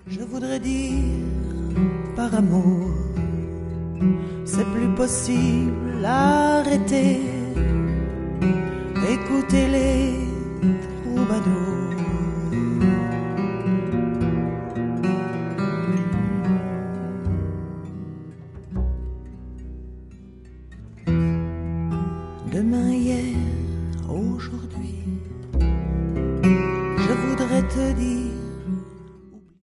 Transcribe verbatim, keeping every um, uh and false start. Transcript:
Je voudrais dire par amour, c'est plus possible, arrêtez, écoutez les troubadours. Demain, hier, aujourd'hui, je voudrais te dire